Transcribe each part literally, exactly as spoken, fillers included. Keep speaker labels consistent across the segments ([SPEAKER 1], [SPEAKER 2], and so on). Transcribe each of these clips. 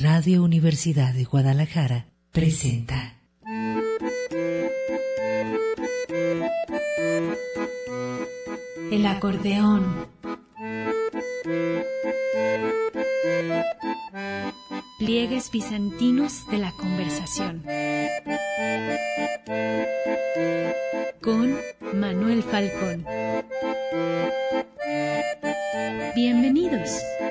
[SPEAKER 1] Radio Universidad de Guadalajara presenta
[SPEAKER 2] El acordeón. Pliegues bizantinos de la conversación. Con Manuel Falcón. Bienvenidos.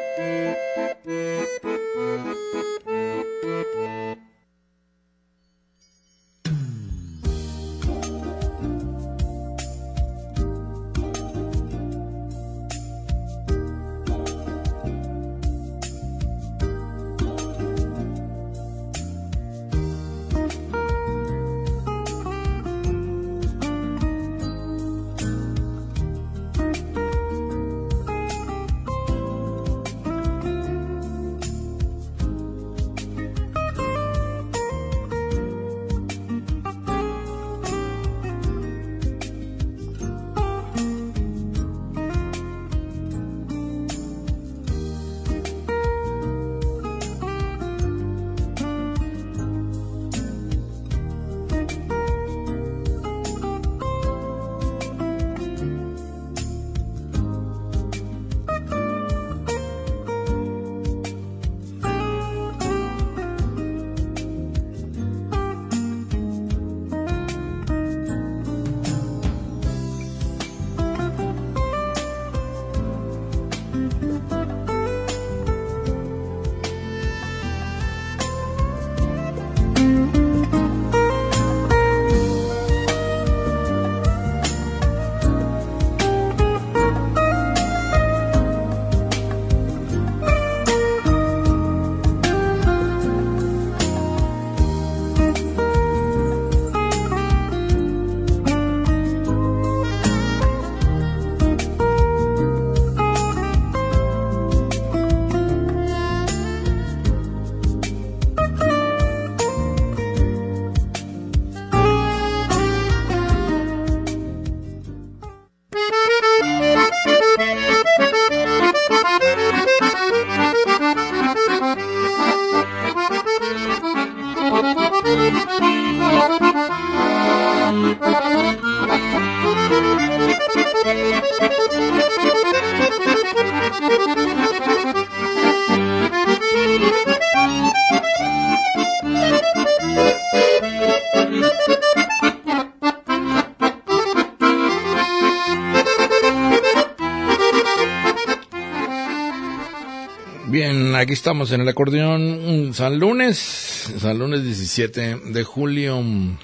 [SPEAKER 3] Bien, aquí estamos en el acordeón, San Lunes, San Lunes diecisiete de julio.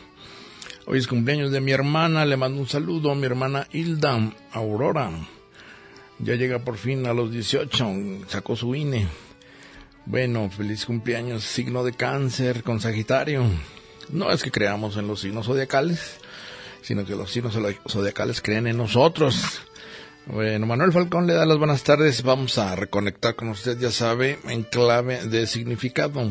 [SPEAKER 3] Hoy es cumpleaños de mi hermana, le mando un saludo a mi hermana Hilda Aurora. Ya llega por fin a los dieciocho, sacó su I N E. Bueno, feliz cumpleaños, signo de Cáncer con Sagitario. No es que creamos en los signos zodiacales, sino que los signos zodiacales creen en nosotros. Bueno, Manuel Falcón le da las buenas tardes. Vamos a reconectar con usted, ya sabe, en clave de significado.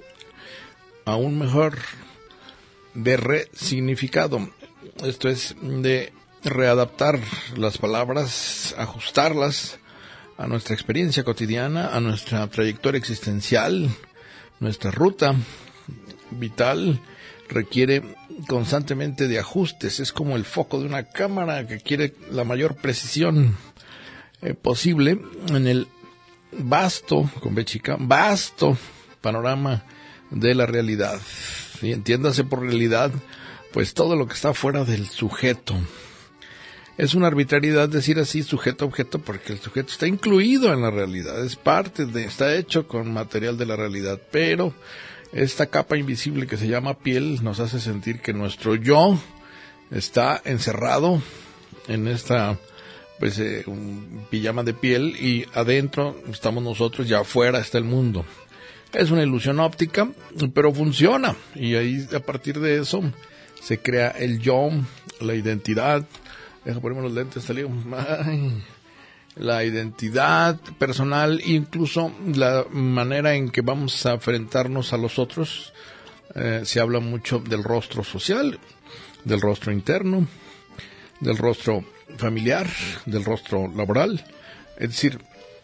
[SPEAKER 3] Aún mejor, de resignificado. Esto es de readaptar las palabras, ajustarlas a nuestra experiencia cotidiana, a nuestra trayectoria existencial. Nuestra ruta vital requiere constantemente de ajustes. Es como el foco de una cámara que quiere la mayor precisión eh, posible en el vasto, con B chica, vasto panorama de la realidad. Y entiéndase por realidad, pues todo lo que está fuera del sujeto. Es una arbitrariedad decir así sujeto-objeto, porque el sujeto está incluido en la realidad, es parte de, está hecho con material de la realidad, pero esta capa invisible que se llama piel nos hace sentir que nuestro yo está encerrado en esta pues eh, un pijama de piel, y adentro estamos nosotros y afuera está el mundo. Es una ilusión óptica, pero funciona, y ahí a partir de eso se crea el yo, la identidad. Deja ponerme los lentes, salió. Ay. La identidad personal, incluso la manera en que vamos a enfrentarnos a los otros. Eh, se habla mucho del rostro social, del rostro interno, del rostro familiar, del rostro laboral. Es decir,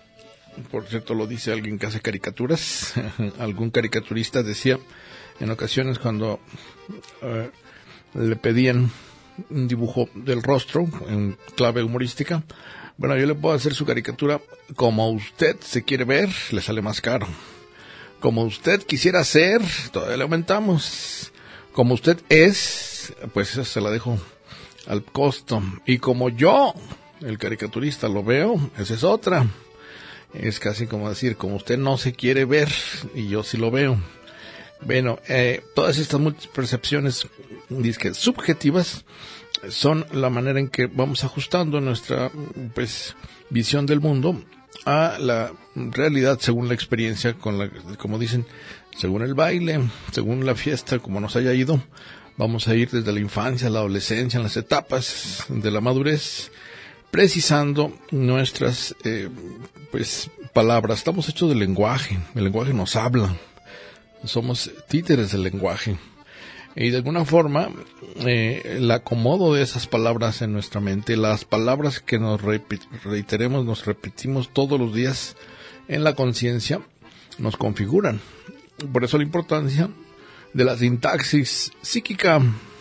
[SPEAKER 3] por cierto lo dice alguien que hace caricaturas, algún caricaturista decía en ocasiones cuando eh, le pedían un dibujo del rostro en clave humorística, bueno, yo le puedo hacer su caricatura como usted se quiere ver, le sale más caro. Como usted quisiera ser, todavía le aumentamos. Como usted es, pues esa se la dejo al costo. Y como yo, el caricaturista, lo veo, esa es otra. Es casi como decir, como usted no se quiere ver, y yo sí lo veo. Bueno, eh, todas estas multipercepciones disque subjetivas son la manera en que vamos ajustando nuestra pues visión del mundo a la realidad según la experiencia, con la, como dicen, según el baile, según la fiesta, como nos haya ido. Vamos a ir desde la infancia, la adolescencia, en las etapas de la madurez, precisando nuestras eh, pues palabras. Estamos hechos de lenguaje, el lenguaje nos habla, somos títeres del lenguaje. Y de alguna forma, eh, el acomodo de esas palabras en nuestra mente, las palabras que nos reiteremos, nos repetimos todos los días en la conciencia, nos configuran. Por eso la importancia de la sintaxis psíquica,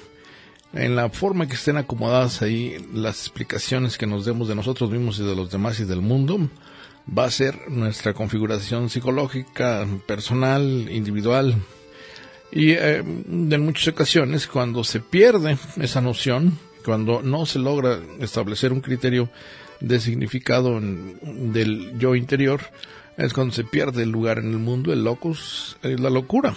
[SPEAKER 3] en la forma que estén acomodadas ahí las explicaciones que nos demos de nosotros mismos y de los demás y del mundo, va a ser nuestra configuración psicológica, personal, individual. Y eh, en muchas ocasiones, cuando se pierde esa noción, cuando no se logra establecer un criterio de significado en, del yo interior, es cuando se pierde el lugar en el mundo, el locus, eh, la locura.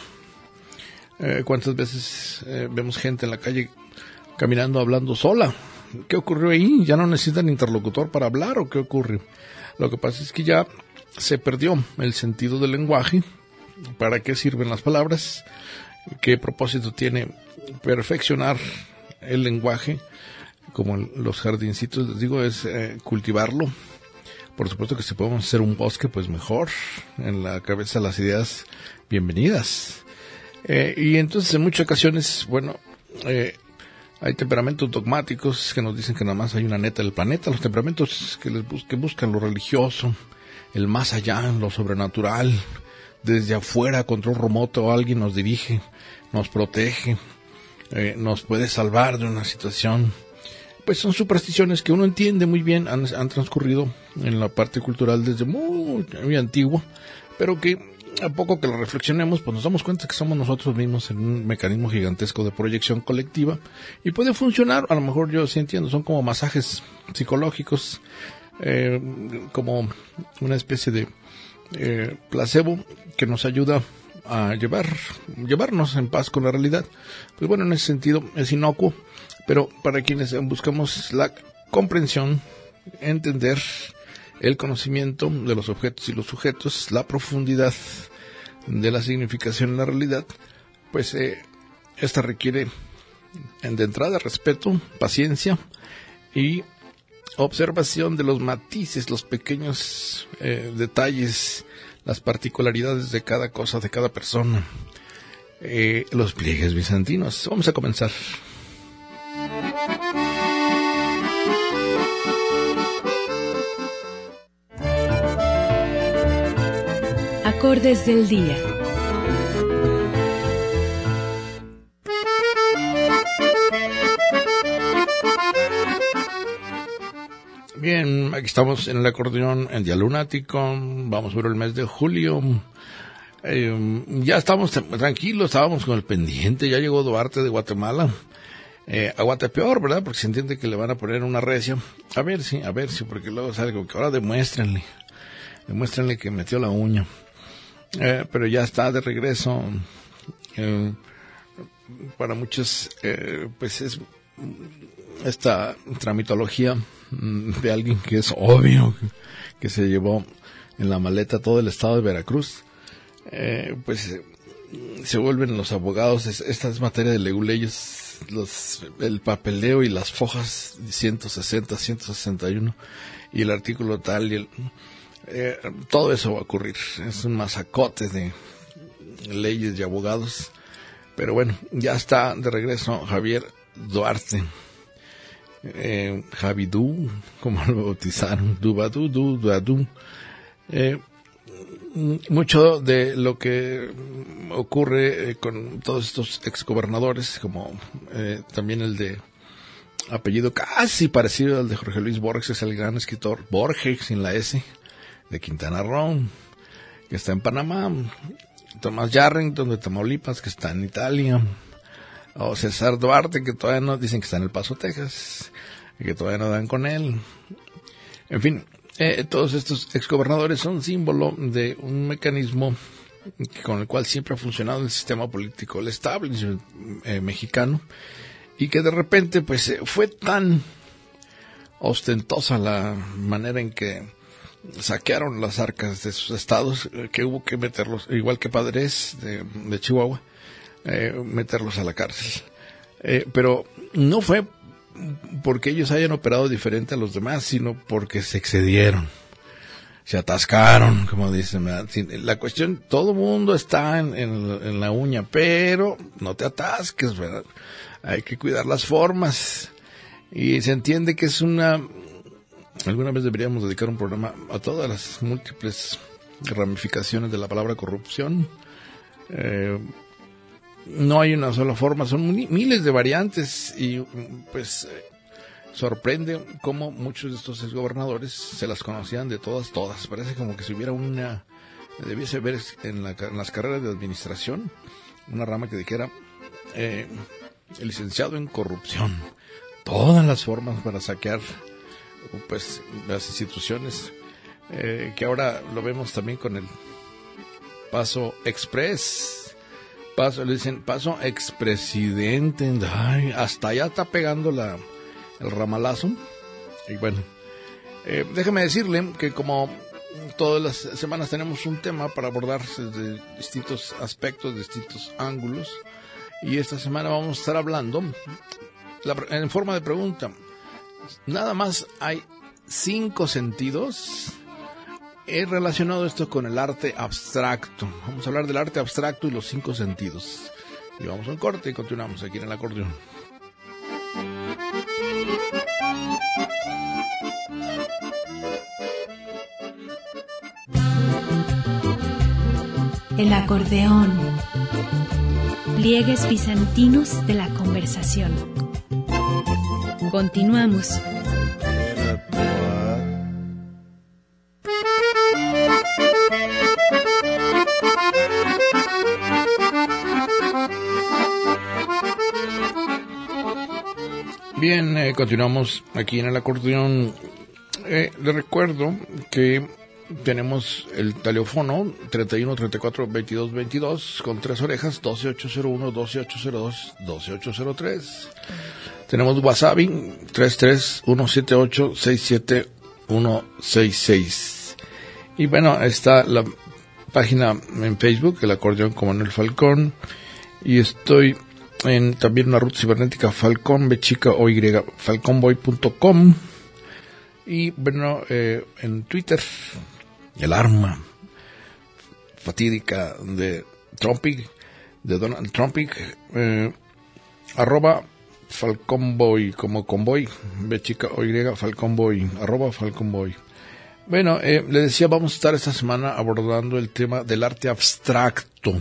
[SPEAKER 3] Eh, ¿Cuántas veces eh, vemos gente en la calle caminando, hablando sola? ¿Qué ocurrió ahí? ¿Ya no necesitan interlocutor para hablar o qué ocurre? Lo que pasa es que ya se perdió el sentido del lenguaje. ¿Para qué sirven las palabras? ¿Qué propósito tiene perfeccionar el lenguaje? Como los jardincitos, les digo, es eh, cultivarlo. Por supuesto que si podemos hacer un bosque, pues mejor. En la cabeza las ideas bienvenidas. Eh, y entonces en muchas ocasiones, bueno, eh, hay temperamentos dogmáticos que nos dicen que nada más hay una neta del planeta. Los temperamentos que, les bus- que buscan lo religioso, el más allá, lo sobrenatural. Desde afuera, control remoto, alguien nos dirige, nos protege, eh, nos puede salvar de una situación. Pues son supersticiones que uno entiende muy bien, han, han transcurrido en la parte cultural desde muy, muy antiguo, pero que a poco que lo reflexionemos, pues nos damos cuenta que somos nosotros mismos en un mecanismo gigantesco de proyección colectiva y puede funcionar. A lo mejor yo sí entiendo, son como masajes psicológicos, eh, como una especie de Eh, placebo que nos ayuda a llevar llevarnos en paz con la realidad. Pues bueno, en ese sentido es inocuo, pero para quienes buscamos la comprensión, entender el conocimiento de los objetos y los sujetos, la profundidad de la significación en la realidad, pues eh, esta requiere de entrada respeto, paciencia y observación de los matices, los pequeños eh, detalles, las particularidades de cada cosa, de cada persona. Eh, los pliegues bizantinos. Vamos a comenzar.
[SPEAKER 2] Acordes del día.
[SPEAKER 3] Bien, aquí estamos en el acordeón en Día Lunático, vamos por el mes de julio, eh, ya estamos tranquilos, estábamos con el pendiente, ya llegó Duarte de Guatemala, eh, a Guatepeor, ¿verdad? Porque se entiende que le van a poner una recia, a ver si, a ver si, porque luego sale como que ahora demuéstrenle, demuéstrenle que metió la uña, eh, pero ya está de regreso, eh, para muchos, eh, pues es esta tramitología de alguien que es obvio que se llevó en la maleta todo el estado de Veracruz, eh, pues eh, se vuelven los abogados. Esta es materia de leguleyes, los, el papeleo y las fojas ciento sesenta, ciento sesenta y uno y el artículo tal y el, eh, todo eso va a ocurrir. Es un masacote de leyes y abogados, pero bueno, ya está de regreso Javier Duarte. Eh, Javidú, como lo bautizaron, Dubadú, Du, Duadú, Eh, mucho de lo que ocurre eh, con todos estos exgobernadores, como eh, también el de apellido casi parecido al de Jorge Luis Borges, es el gran escritor Borges, sin la S, de Quintana Roo, que está en Panamá, Tomás Yarrington de Tamaulipas, que está en Italia, o César Duarte, que todavía no, dicen que está en El Paso, Texas, y que todavía no dan con él. En fin, eh, todos estos exgobernadores son símbolo de un mecanismo con el cual siempre ha funcionado el sistema político, el establishment eh, mexicano, y que de repente pues eh, fue tan ostentosa la manera en que saquearon las arcas de sus estados eh, que hubo que meterlos, igual que Padres de, de Chihuahua, eh, meterlos a la cárcel. Eh, pero no fue porque ellos hayan operado diferente a los demás, sino porque se excedieron, se atascaron, como dicen, ¿verdad? La cuestión, todo mundo está en, en, en la uña, pero no te atasques, ¿verdad? Hay que cuidar las formas, y se entiende que es una, alguna vez deberíamos dedicar un programa a todas las múltiples ramificaciones de la palabra corrupción. eh, No hay una sola forma, son miles de variantes, y pues eh, sorprende cómo muchos de estos exgobernadores se las conocían de todas, todas. Parece como que si hubiera una, debiese haber en, la, en las carreras de administración, una rama que dijera eh, el licenciado en corrupción. Todas las formas para saquear pues las instituciones, eh, que ahora lo vemos también con el Paso Express. Paso, le dicen Paso expresidente. Ay, hasta allá está pegando la, el ramalazo. Y bueno, eh, déjeme decirle que como todas las semanas tenemos un tema para abordar desde distintos aspectos, distintos ángulos, y esta semana vamos a estar hablando la, en forma de pregunta. Nada más hay cinco sentidos. He relacionado esto con el arte abstracto. Vamos a hablar del arte abstracto y los cinco sentidos. Y vamos a un corte y continuamos aquí en el acordeón.
[SPEAKER 2] El acordeón. Pliegues bizantinos de la conversación. Continuamos.
[SPEAKER 3] Bien, eh, continuamos aquí en el acordeón. Eh, le recuerdo que tenemos el teléfono treinta y uno, treinta y cuatro, veintidós, veintidós con tres orejas, doce ocho cero uno, doce ocho cero dos, doce ocho cero tres. Tenemos WhatsApp tres tres uno siete ocho seis siete uno seis seis. Y bueno, está la página en Facebook, el acordeón con Manuel Falcón, y estoy en también una ruta cibernética Falcón B chica o Y, falconboy punto com, y bueno, eh, en Twitter, el arma fatídica de Trumpy, de Donald Trumpy, eh, arroba Falconboy, como convoy, B chica o Y, Falconboy, arroba Falconboy. Bueno, eh, le decía, vamos a estar esta semana abordando el tema del arte abstracto.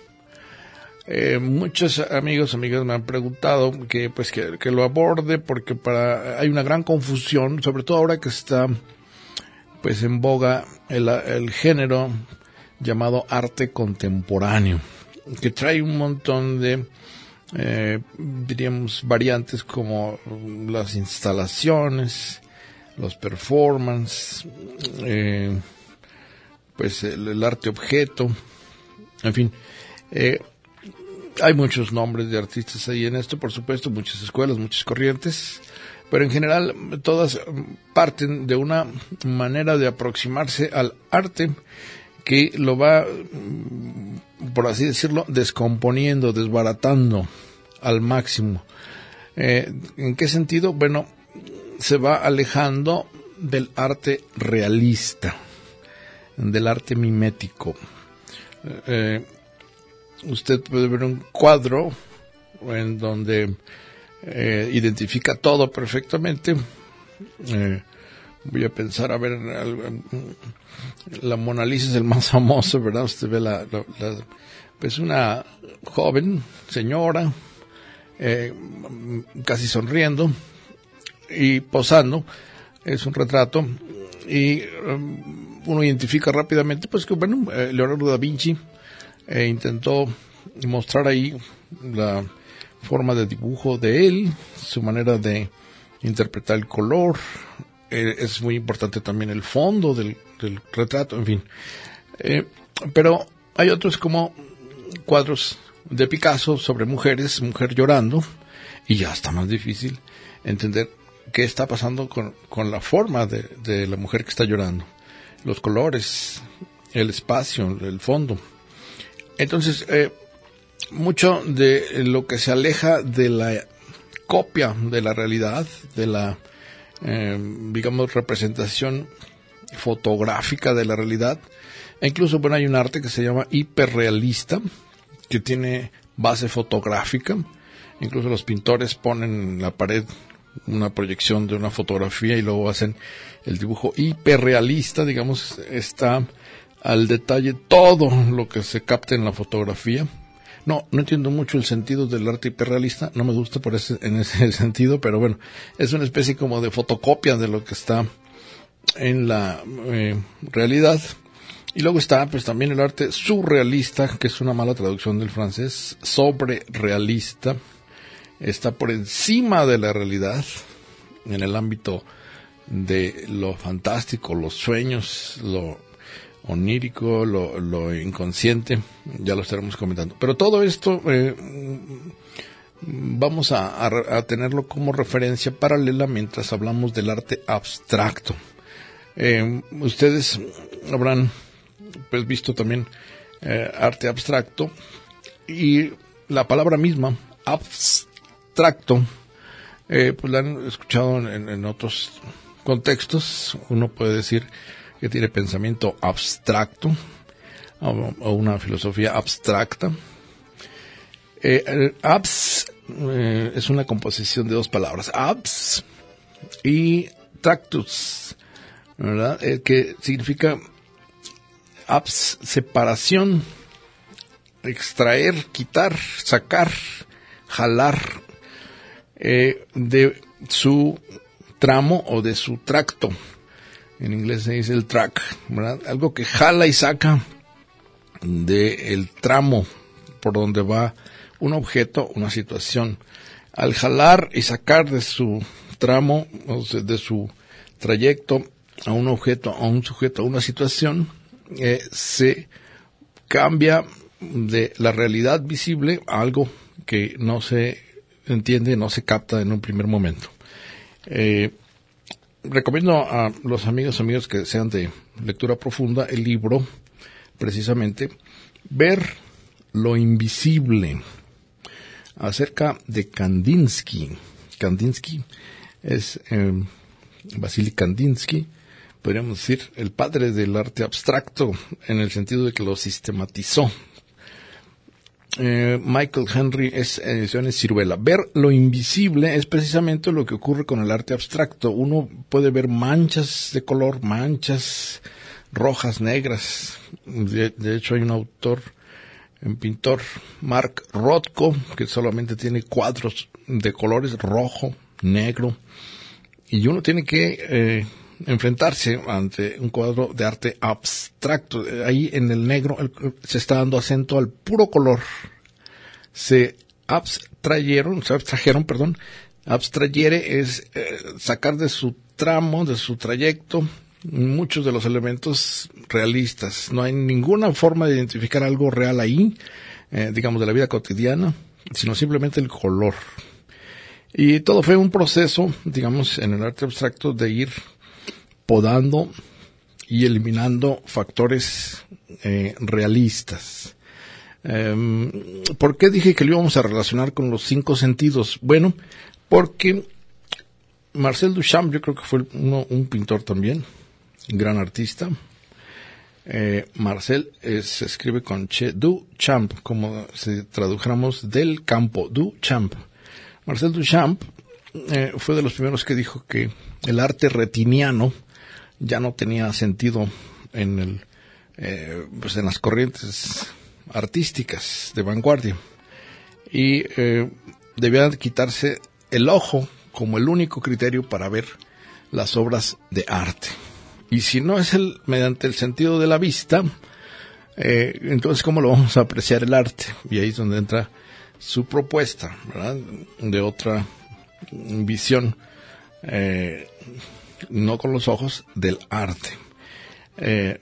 [SPEAKER 3] Eh, muchos amigos, amigas me han preguntado que pues que, que lo aborde, porque para hay una gran confusión, sobre todo ahora que está pues en boga el, el género llamado arte contemporáneo, que trae un montón de eh, diríamos variantes, como las instalaciones, los performances, eh, pues el, el arte objeto, en fin. eh, Hay muchos nombres de artistas ahí en esto, por supuesto, muchas escuelas, muchas corrientes, pero en general todas parten de una manera de aproximarse al arte que lo va, por así decirlo, descomponiendo, desbaratando al máximo. Eh, ¿En qué sentido? Bueno, se va alejando del arte realista, del arte mimético. Eh, Usted puede ver un cuadro en donde eh, identifica todo perfectamente, eh, voy a pensar, a ver, la Mona Lisa es el más famoso, ¿verdad? Usted ve la, la, la pues una joven señora, eh, casi sonriendo y posando. Es un retrato y um, uno identifica rápidamente, pues que bueno, eh, Leonardo da Vinci eh, intentó mostrar ahí la forma de dibujo de él, su manera de interpretar el color. Eh, es muy importante también el fondo del, del retrato, en fin. Eh, pero hay otros como cuadros de Picasso sobre mujeres, mujer llorando, y ya está más difícil entender qué está pasando con, con la forma de, de la mujer que está llorando, los colores, el espacio, el fondo. Entonces, eh, mucho de lo que se aleja de la copia de la realidad, de la, eh, digamos, representación fotográfica de la realidad. E incluso, bueno, hay un arte que se llama hiperrealista, que tiene base fotográfica. Incluso los pintores ponen en la pared una proyección de una fotografía y luego hacen el dibujo hiperrealista, digamos, está al detalle todo lo que se capta en la fotografía. No, no entiendo mucho el sentido del arte hiperrealista, no me gusta por ese, en ese sentido, pero bueno, es una especie como de fotocopia de lo que está en la eh, realidad. Y luego está pues también el arte surrealista, que es una mala traducción del francés, sobrerealista. Está por encima de la realidad, en el ámbito de lo fantástico, los sueños, lo onírico, lo, lo inconsciente, ya lo estaremos comentando. Pero todo esto eh, vamos a, a, a tenerlo como referencia paralela mientras hablamos del arte abstracto. Eh, ustedes habrán pues visto también eh, arte abstracto, y la palabra misma, abstracto, eh, pues la han escuchado en, en otros contextos. Uno puede decir que tiene pensamiento abstracto o, o una filosofía abstracta. Eh, el abs eh, es una composición de dos palabras, abs y tractus, ¿verdad? Eh, que significa abs, separación, extraer, quitar, sacar, jalar eh, de su tramo o de su tracto. En inglés se dice el track, ¿verdad? Algo que jala y saca del tramo por donde va un objeto, una situación. Al jalar y sacar de su tramo, o sea, de su trayecto a un objeto, a un sujeto, a una situación, eh, se cambia de la realidad visible a algo que no se entiende, no se capta en un primer momento. Eh, recomiendo a los amigos amigos que sean de lectura profunda el libro, precisamente, Ver lo invisible, acerca de Kandinsky. Kandinsky es eh, Vasily Kandinsky, podríamos decir el padre del arte abstracto, en el sentido de que lo sistematizó. Eh, Michael Henry es ediciones Ciruela. Ver lo invisible es precisamente lo que ocurre con el arte abstracto. Uno puede ver manchas de color, manchas rojas, negras. De, de hecho, hay un autor, un pintor, Mark Rothko, que solamente tiene cuadros de colores rojo, negro, y uno tiene que eh, enfrentarse ante un cuadro de arte abstracto. Ahí en el negro el, se está dando acento al puro color. Se abstrayeron, se abstrajeron, perdón. Abstrayere es eh, sacar de su tramo, de su trayecto, muchos de los elementos realistas. No hay ninguna forma de identificar algo real ahí, eh, digamos, de la vida cotidiana, sino simplemente el color. Y todo fue un proceso, digamos, en el arte abstracto de ir podando y eliminando factores eh, realistas. Eh, ¿Por qué dije que lo íbamos a relacionar con los cinco sentidos? Bueno, porque Marcel Duchamp, yo creo que fue uno, un pintor también, un gran artista. Eh, Marcel eh, se escribe con Che, Duchamp, como si tradujéramos del campo, Duchamp. Marcel Duchamp eh, fue de los primeros que dijo que el arte retiniano ya no tenía sentido en el eh, pues en las corrientes artísticas de vanguardia y eh, debía quitarse el ojo como el único criterio para ver las obras de arte. Y si no es el mediante el sentido de la vista, eh, entonces ¿cómo lo vamos a apreciar el arte? Y ahí es donde entra su propuesta, ¿verdad? De otra visión, eh, no con los ojos del arte. Eh,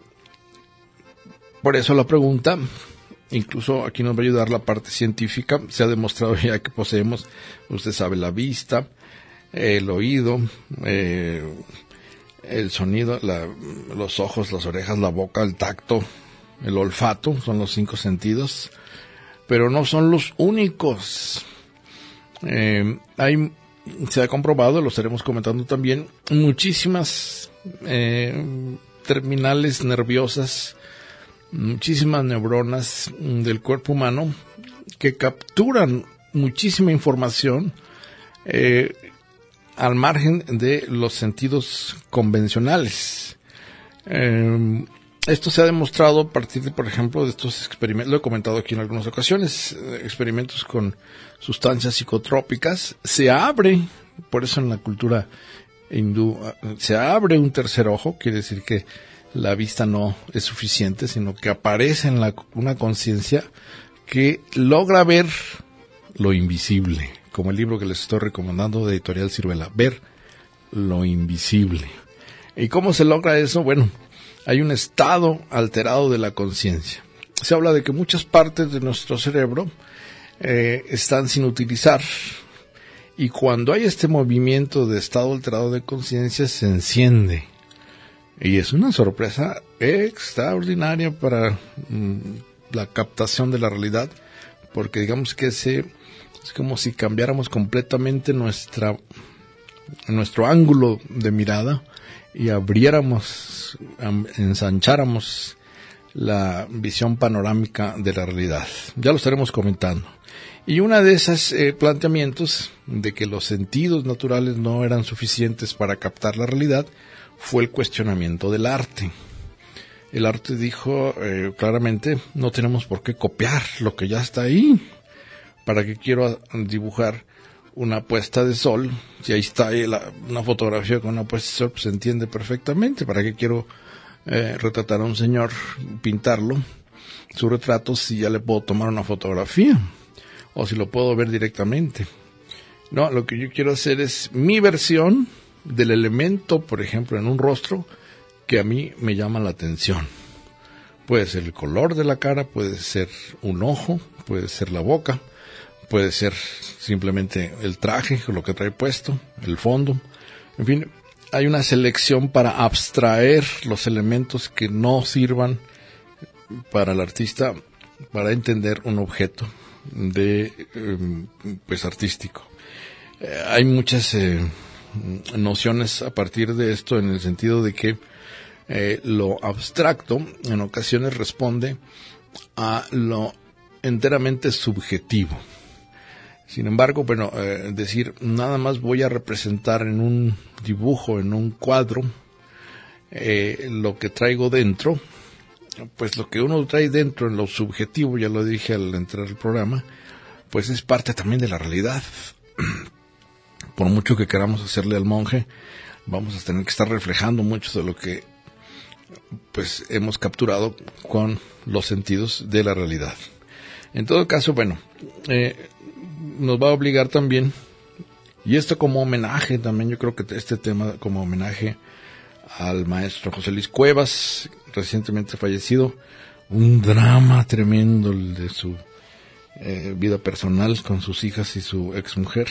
[SPEAKER 3] por eso la pregunta, incluso aquí nos va a ayudar la parte científica. Se ha demostrado ya que poseemos, usted sabe, la vista, el oído, eh, el sonido, la, los ojos, las orejas, la boca, el tacto, el olfato, son los cinco sentidos, pero no son los únicos. Eh, hay, se ha comprobado, lo estaremos comentando también, muchísimas eh, terminales nerviosas, muchísimas neuronas del cuerpo humano que capturan muchísima información eh, al margen de los sentidos convencionales. Eh, esto se ha demostrado a partir de, por ejemplo, de estos experimentos, lo he comentado aquí en algunas ocasiones, eh, experimentos con sustancias psicotrópicas. Se abre, por eso en la cultura hindú, se abre un tercer ojo, quiere decir que la vista no es suficiente, sino que aparece en la, una conciencia que logra ver lo invisible, como el libro que les estoy recomendando de Editorial Ciruela, Ver lo invisible. ¿Y cómo se logra eso? Bueno, hay un estado alterado de la conciencia. Se habla de que muchas partes de nuestro cerebro eh, están sin utilizar, y cuando hay este movimiento de estado alterado de conciencia se enciende. Y es una sorpresa extraordinaria para mm, la captación de la realidad, porque digamos que ese, es como si cambiáramos completamente nuestra, nuestro ángulo de mirada y abriéramos, ensancháramos la visión panorámica de la realidad. Ya lo estaremos comentando. Y una de esos eh, planteamientos de que los sentidos naturales no eran suficientes para captar la realidad fue el cuestionamiento del arte. El arte dijo eh, claramente, no tenemos por qué copiar lo que ya está ahí. ¿Para qué quiero dibujar una puesta de sol? Si ahí está ahí la, una fotografía con una puesta de sol, pues se entiende perfectamente. ¿Para qué quiero eh, retratar a un señor, pintarlo, su retrato, si ya le puedo tomar una fotografía? O si lo puedo ver directamente. No, lo que yo quiero hacer es mi versión del elemento, por ejemplo, en un rostro que a mí me llama la atención. Puede ser el color de la cara, puede ser un ojo, puede ser la boca, puede ser simplemente el traje, lo que trae puesto, el fondo. En fin, hay una selección para abstraer los elementos que no sirvan para el artista para entender un objeto de pues artístico. Eh, hay muchas eh, nociones a partir de esto, en el sentido de que eh, lo abstracto en ocasiones responde a lo enteramente subjetivo. Sin embargo, bueno, eh, decir nada más voy a representar en un dibujo, en un cuadro, eh, lo que traigo dentro, pues lo que uno trae dentro en lo subjetivo, ya lo dije al entrar al programa, pues es parte también de la realidad. Por mucho que queramos hacerle al monje, vamos a tener que estar reflejando mucho de lo que pues hemos capturado con los sentidos de la realidad. En todo caso, bueno, eh, nos va a obligar también, y esto como homenaje también, yo creo que este tema como homenaje al maestro José Luis Cuevas, recientemente fallecido, un drama tremendo el de su eh, vida personal con sus hijas y su exmujer.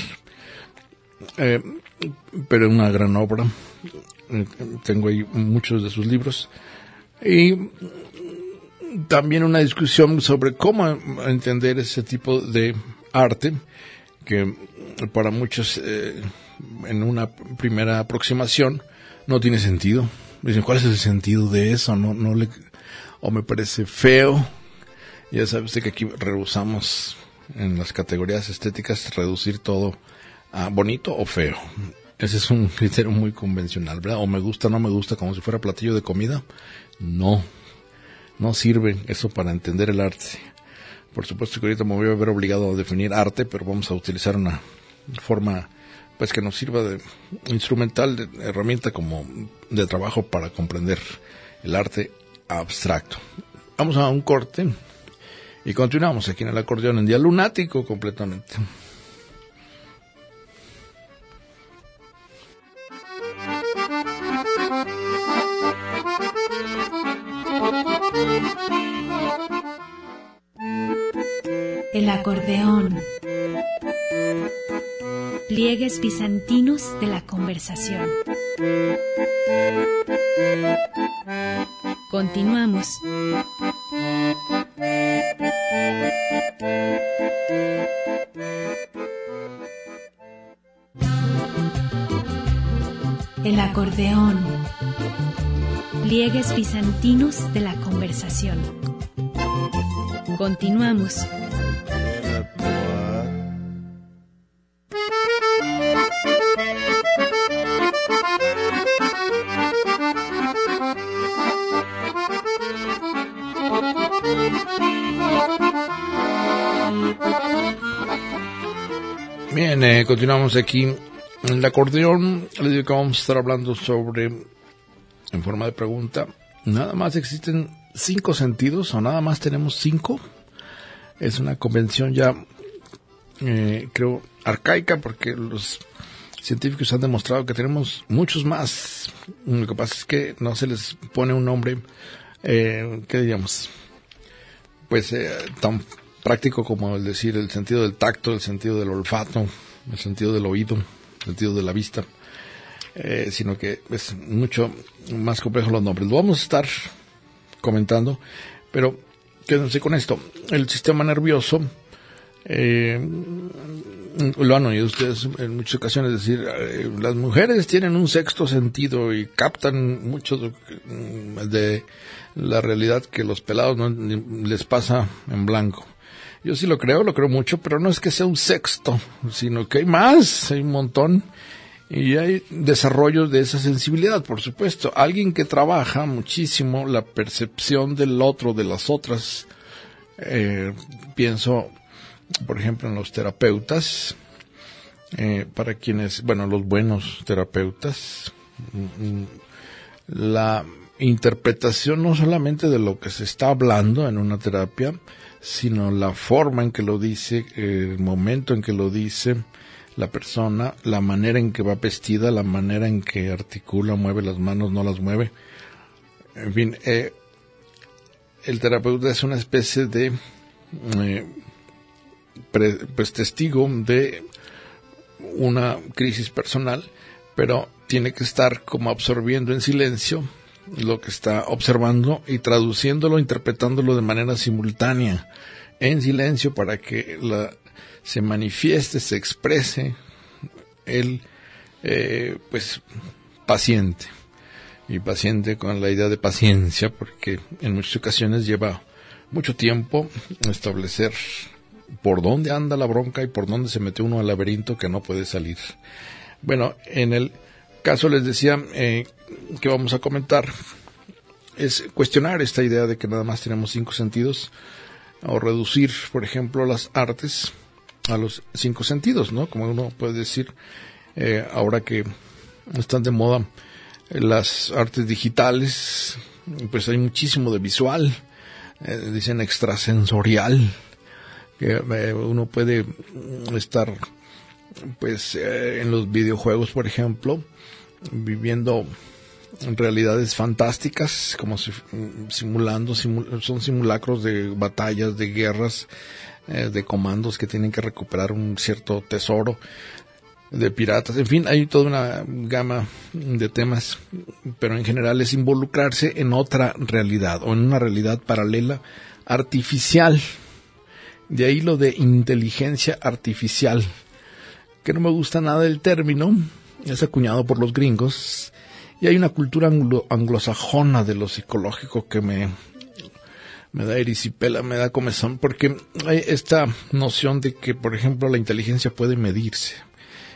[SPEAKER 3] Eh, pero una gran obra. Eh, tengo ahí muchos de sus libros, y también una discusión sobre cómo entender ese tipo de arte que para muchos eh, en una primera aproximación no tiene sentido. Dicen, ¿cuál es el sentido de eso? No, no le, o me parece feo. Ya sabe usted que aquí rehusamos en las categorías estéticas reducir todo a bonito o feo. ese es un criterio muy convencional, ¿verdad? O me gusta, no me gusta, como si fuera platillo de comida. No, no sirve eso para entender el arte. Por supuesto que ahorita me voy a ver obligado a definir arte, pero vamos a utilizar una forma pues que nos sirva de instrumental, de herramienta como de trabajo para comprender el arte abstracto. Vamos a un corte y continuamos aquí en el acordeón en día lunático completamente.
[SPEAKER 2] El acordeón. Pliegues bizantinos de la conversación. Continuamos. El acordeón. Pliegues bizantinos de la conversación. Continuamos.
[SPEAKER 3] Bien, eh, continuamos aquí en el acordeón. Les digo que vamos a estar hablando sobre, en forma de pregunta, ¿nada más existen cinco sentidos o nada más tenemos cinco? Es una convención ya, eh, creo, arcaica, porque los científicos han demostrado que tenemos muchos más. Lo que pasa es que no se les pone un nombre, eh, ¿qué diríamos? Pues eh, tan práctico como el decir el sentido del tacto, el sentido del olfato, el sentido del oído, el sentido de la vista, eh, sino que es mucho más complejo los nombres. Lo vamos a estar comentando, pero quédense con esto. El sistema nervioso, eh, lo han oído ustedes en muchas ocasiones decir, eh, las mujeres tienen un sexto sentido y captan mucho de, de la realidad que los pelados no les pasa en blanco. Yo sí lo creo, lo creo mucho, pero no es que sea un sexto, sino que hay más, hay un montón, y hay desarrollos de esa sensibilidad, por supuesto. Alguien que trabaja muchísimo la percepción del otro, de las otras, eh, pienso, por ejemplo, en los terapeutas, eh, para quienes, bueno, los buenos terapeutas, la interpretación no solamente de lo que se está hablando en una terapia, sino la forma en que lo dice, el momento en que lo dice la persona, la manera en que va vestida, la manera en que articula, mueve las manos, no las mueve. En fin, eh, el terapeuta es una especie de eh, pre, pues testigo de una crisis personal, pero tiene que estar como absorbiendo en silencio lo que está observando y traduciéndolo, interpretándolo de manera simultánea, en silencio, para que la, se manifieste, se exprese el eh, pues paciente. Y paciente con la idea de paciencia, porque en muchas ocasiones lleva mucho tiempo establecer por dónde anda la bronca y por dónde se mete uno al laberinto que no puede salir. Bueno, en el caso les decía eh, que vamos a comentar es cuestionar esta idea de que nada más tenemos cinco sentidos, o reducir, por ejemplo, las artes a los cinco sentidos, ¿no? Como uno puede decir, eh, ahora que están de moda las artes digitales, pues hay muchísimo de visual, eh, dicen extrasensorial, que eh, uno puede estar pues eh, en los videojuegos, por ejemplo, viviendo realidades fantásticas, como si, simulando, simul, son simulacros de batallas, de guerras, eh, de comandos que tienen que recuperar un cierto tesoro, de piratas, en fin, hay toda una gama de temas, pero en general es involucrarse en otra realidad, o en una realidad paralela, artificial. De ahí lo de inteligencia artificial, que no me gusta nada del término, es acuñado por los gringos, y hay una cultura anglo, anglosajona de lo psicológico que me, me da erisipela, me da comezón, porque hay esta noción de que, por ejemplo, la inteligencia puede medirse,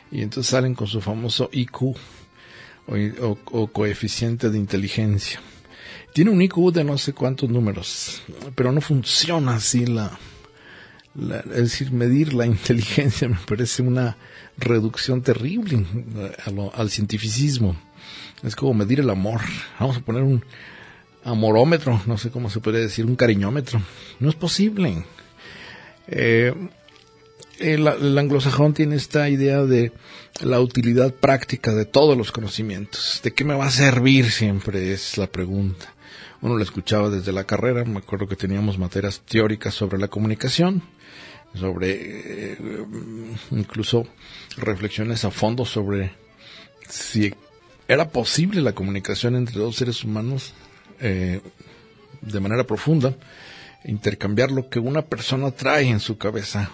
[SPEAKER 3] y entonces salen con su famoso I Q o, o, o coeficiente de inteligencia. Tiene un I Q de no sé cuántos números, pero no funciona así la, la es decir, medir la inteligencia me parece una reducción terrible a lo, al cientificismo. Es como medir el amor. Vamos a poner un amorómetro, no sé cómo se podría decir, un cariñómetro. No es posible. Eh, el, el anglosajón tiene esta idea de la utilidad práctica de todos los conocimientos. ¿De qué me va a servir siempre? Es la pregunta. Uno lo escuchaba desde la carrera. Me acuerdo que teníamos materias teóricas sobre la comunicación, sobre eh, incluso reflexiones a fondo sobre si era posible la comunicación entre dos seres humanos eh, de manera profunda, intercambiar lo que una persona trae en su cabeza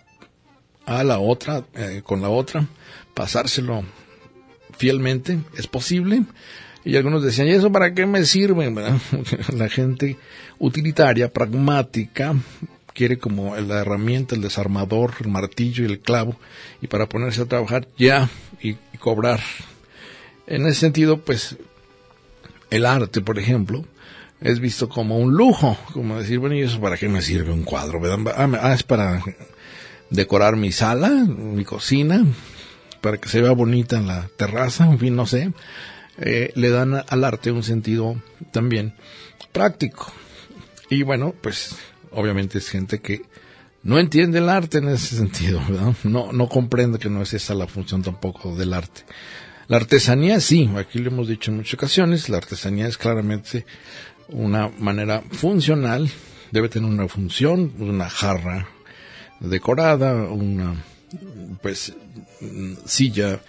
[SPEAKER 3] a la otra, eh, con la otra, pasárselo fielmente. ¿Es posible? Y algunos decían, ¿y eso para qué me sirve? La gente utilitaria, pragmática, quiere como la herramienta, el desarmador, el martillo y el clavo, y para ponerse a trabajar ya y, y cobrar. En ese sentido, pues, el arte, por ejemplo, es visto como un lujo, como decir, bueno, ¿y eso para qué me sirve un cuadro? Ah, es para decorar mi sala, mi cocina, para que se vea bonita en la terraza, en fin, no sé. Eh, le dan al arte un sentido también práctico. Y bueno, pues, obviamente es gente que no entiende el arte en ese sentido, ¿verdad? No, no comprende que no es esa la función tampoco del arte. La artesanía, sí, aquí lo hemos dicho en muchas ocasiones, la artesanía es claramente una manera funcional, debe tener una función, una jarra decorada, una, pues, silla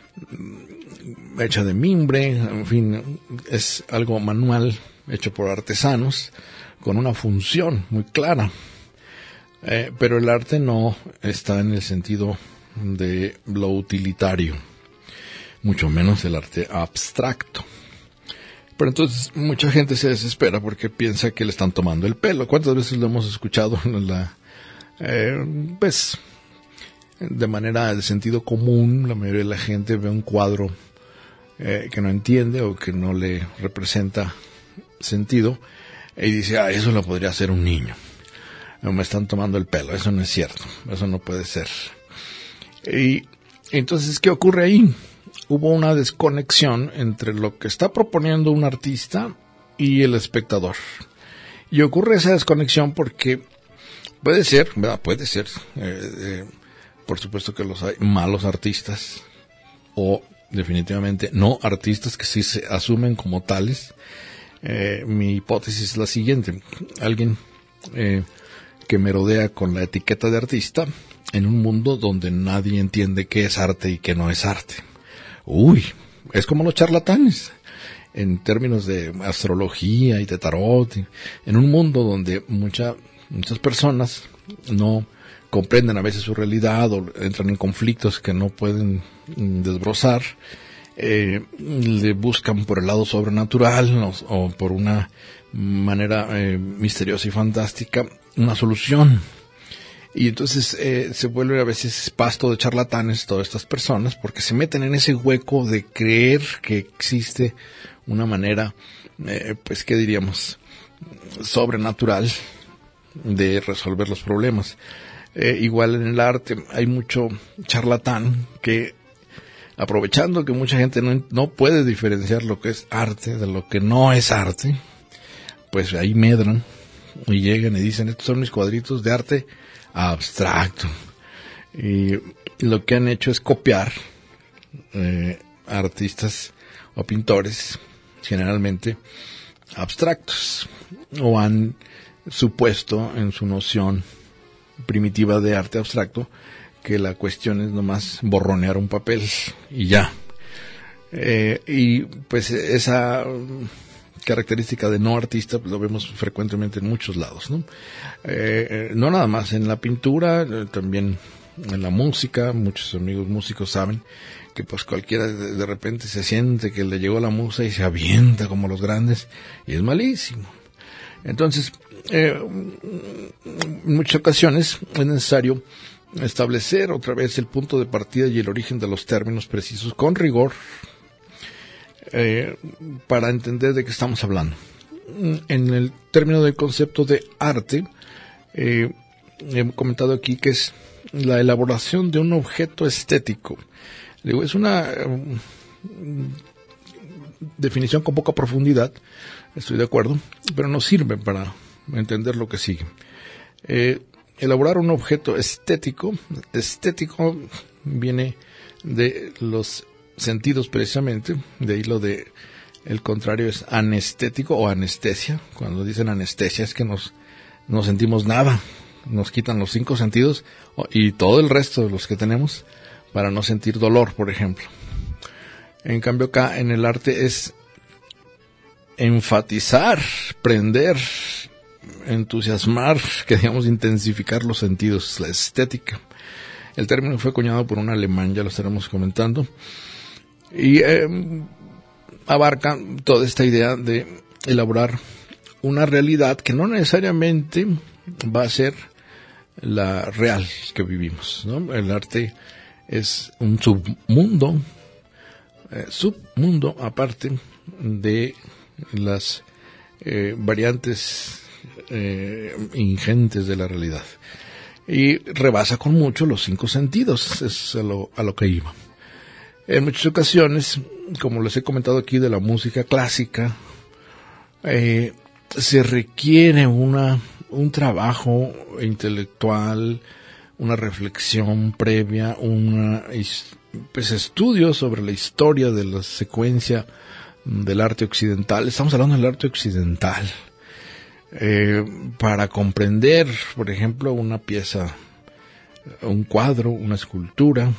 [SPEAKER 3] hecha de mimbre, en fin, es algo manual, hecho por artesanos, con una función muy clara. Eh, pero el arte no está en el sentido de lo utilitario, mucho menos el arte abstracto. Pero entonces mucha gente se desespera porque piensa que le están tomando el pelo. ¿Cuántas veces lo hemos escuchado en la, eh, pues, de manera de sentido común? La mayoría de la gente ve un cuadro eh, que no entiende o que no le representa sentido y dice, ah, eso lo podría hacer un niño. No, me están tomando el pelo. Eso no es cierto. Eso no puede ser. Y entonces, ¿qué ocurre ahí? Hubo una desconexión entre lo que está proponiendo un artista y el espectador. Y ocurre esa desconexión porque puede ser, ¿verdad? Puede ser, eh, eh, por supuesto que los hay malos artistas o definitivamente no artistas que sí se asumen como tales. Eh, mi hipótesis es la siguiente. Alguien eh, que merodea con la etiqueta de artista en un mundo donde nadie entiende qué es arte y qué no es arte. Uy, es como los charlatanes en términos de astrología y de tarot, en un mundo donde mucha, muchas personas no comprenden a veces su realidad o entran en conflictos que no pueden desbrozar, eh, le buscan por el lado sobrenatural o, o por una manera eh, misteriosa y fantástica una solución. Y entonces eh, se vuelve a veces pasto de charlatanes todas estas personas porque se meten en ese hueco de creer que existe una manera, eh, pues, ¿qué diríamos?, sobrenatural de resolver los problemas. Eh, igual en el arte hay mucho charlatán que, aprovechando que mucha gente no, no puede diferenciar lo que es arte de lo que no es arte, pues ahí medran y llegan y dicen, estos son mis cuadritos de arte abstracto. Y lo que han hecho es copiar eh, a artistas o pintores generalmente abstractos, o han supuesto en su noción primitiva de arte abstracto que la cuestión es nomás borronear un papel y ya. Eh, y pues esa característica de no artista pues lo vemos frecuentemente en muchos lados, ¿no? Eh, no nada más en la pintura, eh, también en la música. Muchos amigos músicos saben que pues cualquiera de, de repente se siente que le llegó la musa y se avienta como los grandes y es malísimo. Entonces, eh, en muchas ocasiones es necesario establecer otra vez el punto de partida y el origen de los términos precisos con rigor eh, para entender de qué estamos hablando. En el término del concepto de arte, eh, he comentado aquí que es la elaboración de un objeto estético. Digo, es una um, definición con poca profundidad, estoy de acuerdo, pero nos sirve para entender lo que sigue. Eh, elaborar un objeto estético, estético viene de los sentidos precisamente, de ahí lo de el contrario es anestético o anestesia. Cuando dicen anestesia es que nos no sentimos nada, nos quitan los cinco sentidos y todo el resto de los que tenemos para no sentir dolor, por ejemplo. En cambio acá en el arte es enfatizar, prender, entusiasmar, que digamos intensificar los sentidos, la estética. El término fue acuñado por un alemán, ya lo estaremos comentando, y eh, abarca toda esta idea de elaborar una realidad que no necesariamente va a ser la real que vivimos, ¿no? El arte es un submundo, eh, submundo aparte de las eh, variantes eh, ingentes de la realidad. Y rebasa con mucho los cinco sentidos, es a lo, a lo que iba. En muchas ocasiones, como les he comentado aquí de la música clásica, eh, se requiere una, un trabajo intelectual, una reflexión previa, un pues, estudio sobre la historia de la secuencia del arte occidental. Estamos hablando del arte occidental. Eh, para comprender, por ejemplo, una pieza, un cuadro, una escultura,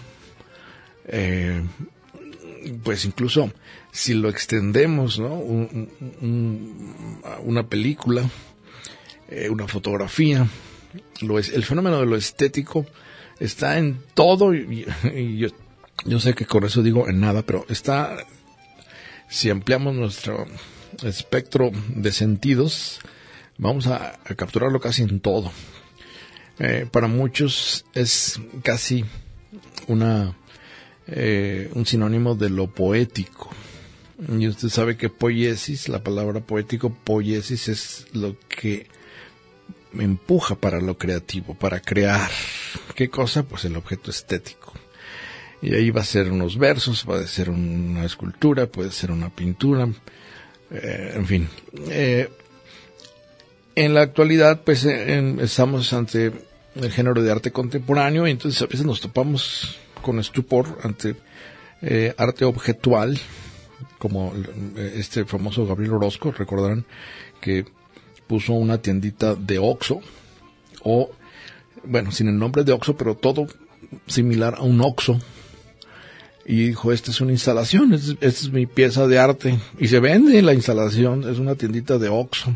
[SPEAKER 3] eh, pues incluso si lo extendemos, ¿no? Un, un, una película, eh, una fotografía, lo es, el fenómeno de lo estético está en todo, y, y yo, yo sé que con eso digo en nada, pero está, si ampliamos nuestro espectro de sentidos, vamos a, a capturarlo casi en todo. Eh, para muchos es casi una eh, un sinónimo de lo poético. Y usted sabe que poiesis, la palabra poético, poiesis es lo que me empuja para lo creativo, para crear. ¿Qué cosa? Pues el objeto estético. Y ahí va a ser unos versos, puede ser una escultura, puede ser una pintura, eh, en fin. Eh, En la actualidad, pues, en, estamos ante el género de arte contemporáneo, y entonces a veces nos topamos con estupor ante eh, arte objetual, como este famoso Gabriel Orozco. Recordarán que puso una tiendita de Oxxo, o, bueno, sin el nombre de Oxxo, pero todo similar a un Oxxo, y dijo, esta es una instalación, esta es, esta es mi pieza de arte, y se vende la instalación, es una tiendita de Oxxo.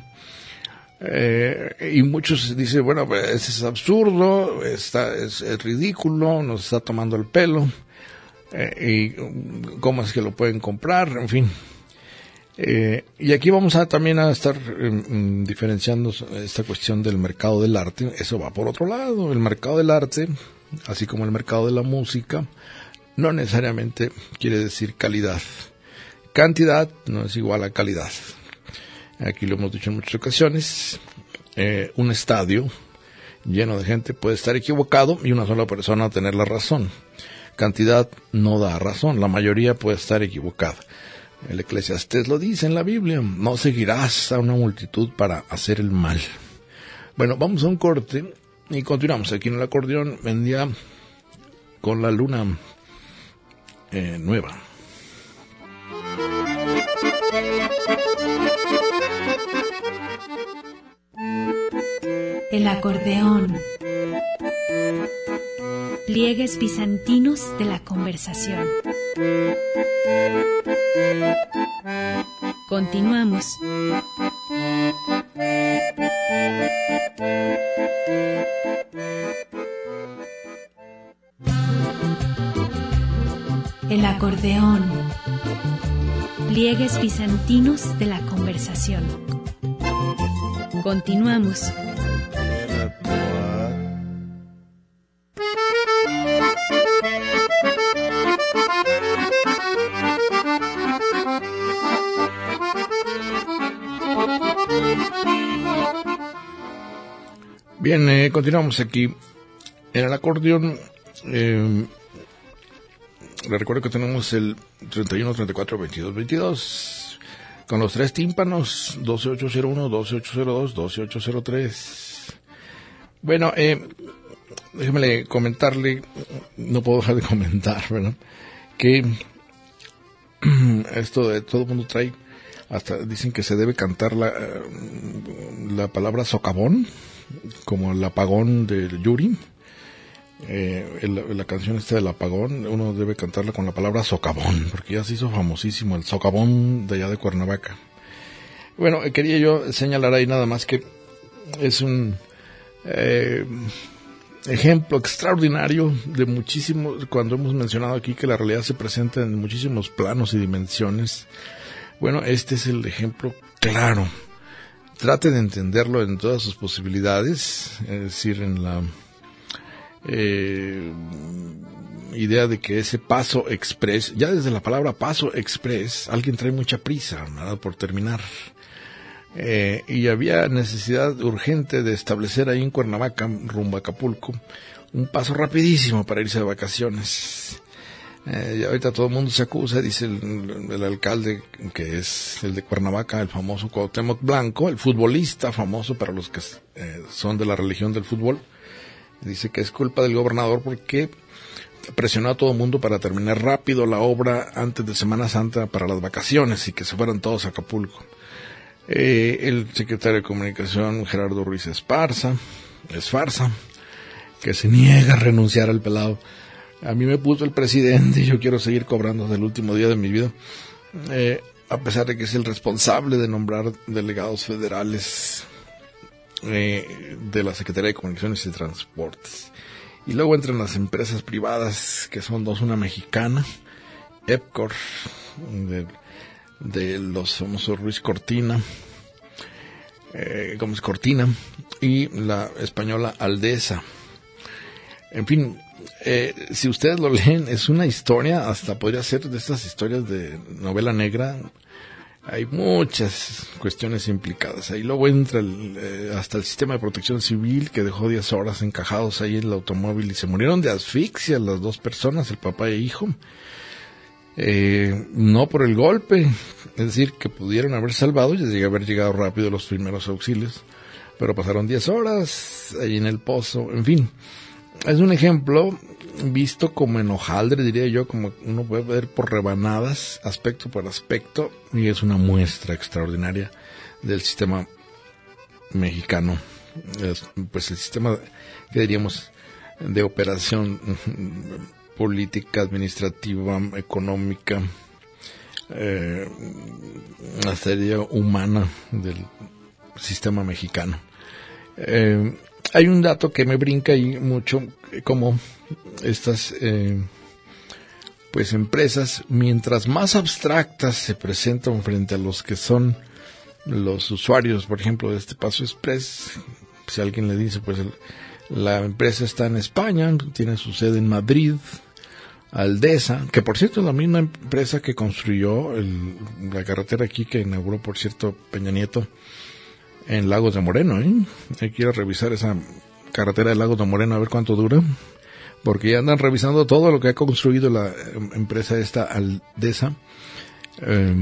[SPEAKER 3] Eh, y muchos dicen, bueno, pues eso es absurdo, está, es, es ridículo, nos está tomando el pelo, eh, y cómo es que lo pueden comprar, en fin. Eh, y aquí vamos a también a estar eh, diferenciando esta cuestión del mercado del arte. Eso va por otro lado. El mercado del arte, así como el mercado de la música, no necesariamente quiere decir calidad. Cantidad no es igual a calidad. Aquí lo hemos dicho en muchas ocasiones, eh, un estadio lleno de gente puede estar equivocado y una sola persona tener la razón. Cantidad no da razón, la mayoría puede estar equivocada. El Eclesiastés lo dice en la Biblia, no seguirás a una multitud para hacer el mal. Bueno, vamos a un corte y continuamos aquí en el acordeón, en día con la luna eh, nueva.
[SPEAKER 2] El acordeón. Pliegues bizantinos de la conversación. Continuamos. El acordeón. Pliegues bizantinos de la conversación. Continuamos.
[SPEAKER 3] Bien, eh, continuamos aquí en el acordeón. Eh, le recuerdo que tenemos el treinta y uno, treinta y cuatro, veintidós, veintidós con los tres tímpanos, doce ocho cero uno, doce ocho cero dos, doce ocho cero tres. Bueno, eh, déjeme comentarle, no puedo dejar de comentar, ¿verdad? Que esto de todo el mundo trae, hasta dicen que se debe cantar la, la palabra socavón, como el apagón del Yuri. Eh, el, la canción esta del apagón, uno debe cantarla con la palabra socavón, porque ya se hizo famosísimo el socavón de allá de Cuernavaca. Bueno, quería yo señalar ahí nada más que es un eh, ejemplo extraordinario de muchísimos, cuando hemos mencionado aquí que la realidad se presenta en muchísimos planos y dimensiones. Bueno, este es el ejemplo claro. Trate de entenderlo en todas sus posibilidades, es decir, en la Eh, idea de que ese paso express, ya desde la palabra paso express, alguien trae mucha prisa, ¿verdad?, por terminar. Eh, y había necesidad urgente de establecer ahí en Cuernavaca, rumbo a Acapulco, un paso rapidísimo para irse de vacaciones. Eh, y ahorita todo el mundo se acusa, dice el, el alcalde, que es el de Cuernavaca, el famoso Cuauhtémoc Blanco, el futbolista famoso para los que eh, son de la religión del fútbol. Dice que es culpa del gobernador porque presionó a todo el mundo para terminar rápido la obra antes de Semana Santa para las vacaciones y que se fueran todos a Acapulco. Eh, el secretario de Comunicación, Gerardo Ruiz Esparza, Esparza, que se niega a renunciar al pelado. A mí me puso el presidente y yo quiero seguir cobrando hasta el último día de mi vida, eh, a pesar de que es el responsable de nombrar delegados federales Eh, de la Secretaría de Comunicaciones y Transportes. Y luego entran las empresas privadas, que son dos, una mexicana, Epcor, de, de los famosos Ruiz Cortina, eh, Gómez Cortina, y la española Aldesa. En fin, eh, si ustedes lo leen, es una historia, hasta podría ser de estas historias de novela negra. Hay muchas cuestiones implicadas. Ahí luego entra el, eh, hasta el sistema de protección civil, que dejó diez horas encajados ahí en el automóvil y se murieron de asfixia las dos personas, el papá e hijo. Eh, no por el golpe, es decir, que pudieron haber salvado y llegué a haber llegado rápido los primeros auxilios, pero pasaron diez horas ahí en el pozo. En fin, es un ejemplo visto como en hojaldre, diría yo, como uno puede ver por rebanadas, aspecto por aspecto, y es una muestra extraordinaria del sistema mexicano, es, pues el sistema que diríamos de operación política, administrativa, económica, eh, la serie humana del sistema mexicano. Eh, hay un dato que me brinca ahí mucho, como estas eh, pues empresas, mientras más abstractas se presentan frente a los que son los usuarios, por ejemplo, de este Paso Express, si alguien le dice, pues el, la empresa está en España, tiene su sede en Madrid, Aldesa, que por cierto es la misma empresa que construyó el, la carretera aquí, que inauguró, por cierto, Peña Nieto, en Lagos de Moreno, ¿eh? Hay que ir a revisar esa carretera de Lagos de Moreno a ver cuánto dura, porque ya andan revisando todo lo que ha construido la empresa esta Aldesa. Eh,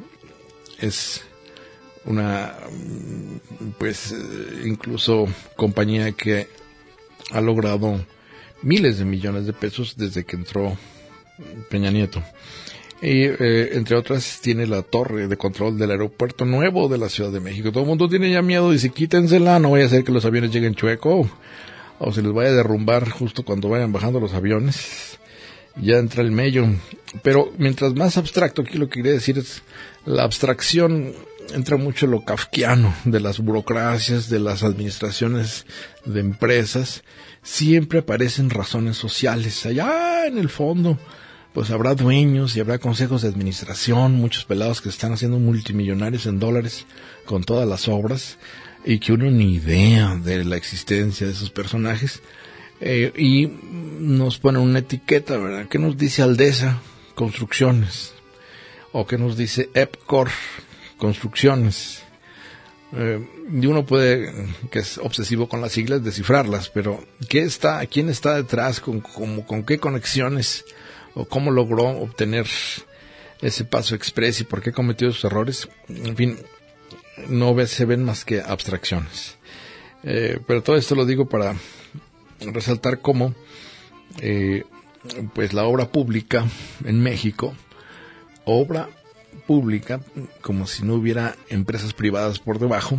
[SPEAKER 3] es una, pues, incluso compañía que ha logrado miles de millones de pesos desde que entró Peña Nieto. Y, eh, entre otras, tiene la torre de control del aeropuerto nuevo de la Ciudad de México. Todo el mundo tiene ya miedo, dice, quítensela, no vaya a ser que los aviones lleguen chueco, o se les vaya a derrumbar justo cuando vayan bajando los aviones. Ya entra el mello. Pero mientras más abstracto, aquí lo que quería decir es, la abstracción entra mucho en lo kafkiano, de las burocracias, de las administraciones de empresas. Siempre aparecen razones sociales, allá en el fondo. Pues habrá dueños y habrá consejos de administración, muchos pelados que están haciendo multimillonarios en dólares con todas las obras y que uno ni idea de la existencia de esos personajes, eh, y nos ponen una etiqueta, ¿verdad? ¿Qué nos dice Aldesa? Construcciones. ¿O qué nos dice Epcor? Construcciones. Eh, y uno puede, que es obsesivo con las siglas, descifrarlas, pero ¿qué está, quién está detrás, con, con, con qué conexiones, o cómo logró obtener ese paso express y por qué cometió esos errores? En fin, no ve, se ven más que abstracciones. Eh, pero todo esto lo digo para resaltar cómo eh, pues la obra pública en México, obra pública, como si no hubiera empresas privadas por debajo,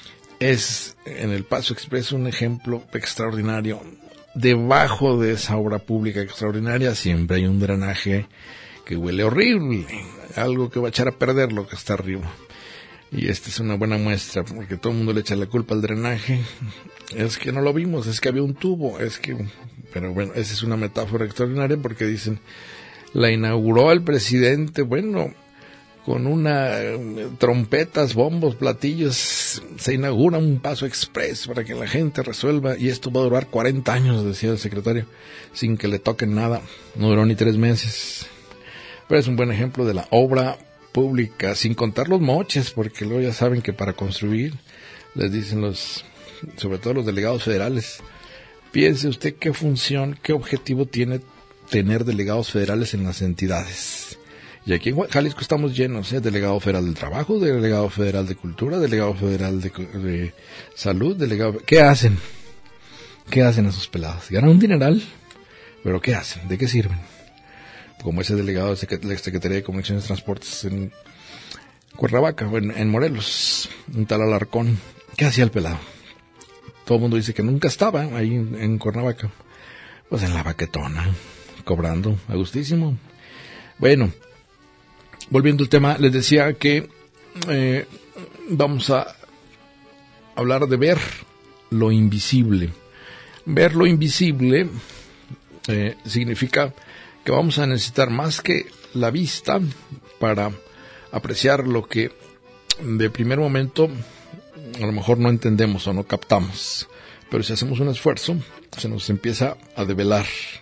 [SPEAKER 3] es en el Paso Express un ejemplo extraordinario. Debajo de esa obra pública extraordinaria siempre hay un drenaje que huele horrible, algo que va a echar a perder lo que está arriba. Y esta es una buena muestra, porque todo el mundo le echa la culpa al drenaje. Es que no lo vimos, es que había un tubo, es que... Pero bueno, esa es una metáfora extraordinaria, porque dicen, la inauguró el presidente, bueno, con una trompetas, bombos, platillos, se inaugura un Paso Express para que la gente resuelva, y esto va a durar cuarenta años, decía el secretario, sin que le toquen nada. No duró ni tres meses. Pero es un buen ejemplo de la obra pública, sin contar los moches, porque luego ya saben que para construir, les dicen los, sobre todo los delegados federales, piense usted qué función, qué objetivo tiene tener delegados federales en las entidades. Y aquí en Jalisco estamos llenos, ¿eh? Delegado federal del trabajo, delegado federal de cultura, delegado federal de, de salud, delegado... ¿Qué hacen? ¿Qué hacen esos pelados? Ganan un dineral, pero ¿qué hacen? ¿De qué sirven? Como ese delegado de la Secretaría de Comunicaciones y Transportes en Cuernavaca, en, en Morelos, un tal Alarcón. ¿Qué hacía el pelado? Todo el mundo dice que nunca estaba ahí en, en Cuernavaca. Pues en la baquetona, cobrando a gustísimo. Bueno, volviendo al tema, les decía que eh, vamos a hablar de ver lo invisible. Ver lo invisible eh, significa que vamos a necesitar más que la vista para apreciar lo que de primer momento a lo mejor no entendemos o no captamos, pero si hacemos un esfuerzo se nos empieza a develar.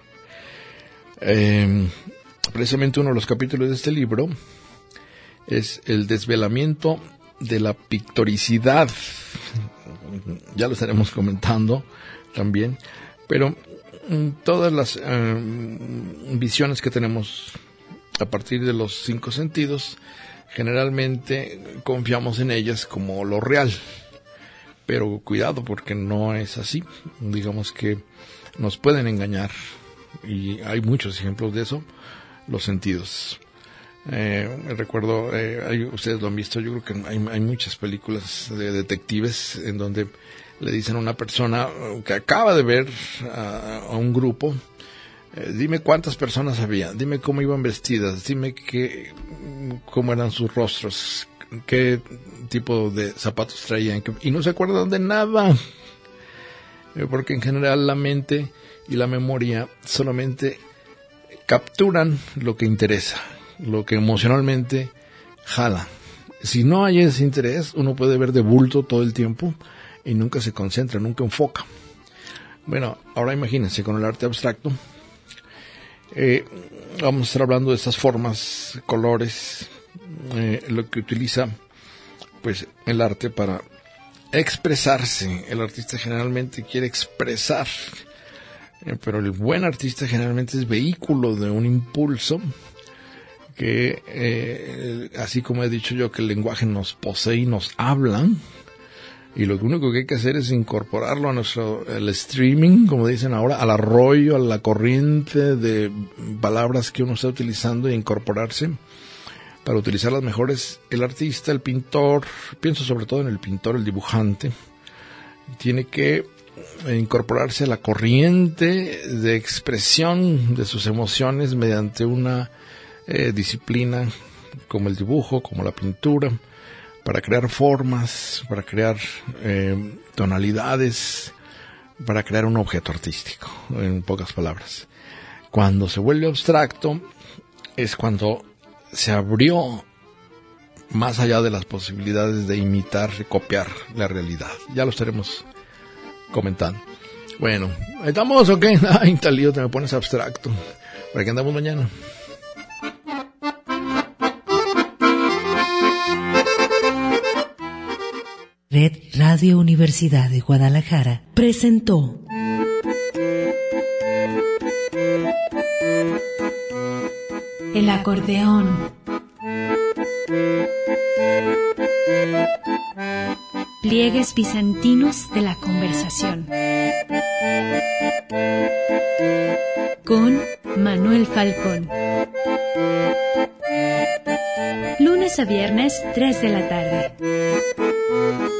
[SPEAKER 3] Eh, precisamente uno de los capítulos de este libro es el desvelamiento de la pictoricidad. Ya lo estaremos comentando también, pero todas las eh, visiones que tenemos a partir de los cinco sentidos, generalmente confiamos en ellas como lo real, pero cuidado, porque no es así. Digamos que nos pueden engañar, y hay muchos ejemplos de eso, los sentidos. Eh, recuerdo, eh, hay, ustedes lo han visto, yo creo que hay, hay muchas películas de detectives en donde le dicen a una persona que acaba de ver a, a un grupo, eh, dime cuántas personas había, dime cómo iban vestidas, dime qué, cómo eran sus rostros, qué tipo de zapatos traían, y no se acuerdan de nada, eh, porque en general la mente y la memoria solamente capturan lo que interesa, lo que emocionalmente jala. Si no hay ese interés, uno puede ver de bulto todo el tiempo y nunca se concentra, nunca enfoca. Bueno, ahora imagínense con el arte abstracto. Eh, vamos a estar hablando de estas formas, colores, eh, lo que utiliza pues el arte para expresarse. El artista generalmente quiere expresar, eh, pero el buen artista generalmente es vehículo de un impulso que, eh, así como he dicho yo que el lenguaje nos posee y nos habla, y lo único que hay que hacer es incorporarlo a nuestro el streaming, como dicen ahora, al arroyo, a la corriente de palabras que uno está utilizando, e incorporarse para utilizar las mejores. El artista, el pintor, pienso sobre todo en el pintor, el dibujante, tiene que incorporarse a la corriente de expresión de sus emociones mediante una eh, disciplina como el dibujo, como la pintura, para crear formas, para crear eh, tonalidades, para crear un objeto artístico, en pocas palabras. Cuando se vuelve abstracto es cuando se abrió más allá de las posibilidades de imitar y copiar la realidad. Ya lo estaremos comentando. Bueno, ¿estamos o qué? Ay, tal lío, te me pones abstracto. ¿Para qué andamos mañana?
[SPEAKER 1] Red Radio Universidad de Guadalajara presentó
[SPEAKER 2] El acordeón. Pliegues bizantinos de la conversación. Con Manuel Falcón. Lunes a viernes, tres de la tarde.